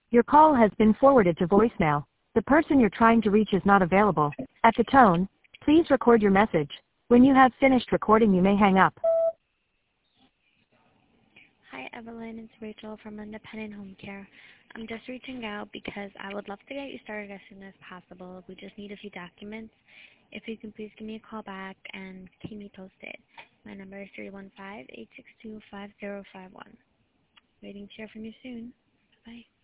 Your call has been forwarded to voicemail. The person you're trying to reach is not available. At the tone, please record your message. When you have finished recording, you may hang up. Hi, Evelyn. It's Rachel from Independent Home Care. I'm just reaching out because I would love to get you started as soon as possible. We just need a few documents. If you can please give me a call back and keep me posted. My number is 315-862-5051. Waiting to hear from you soon. Bye.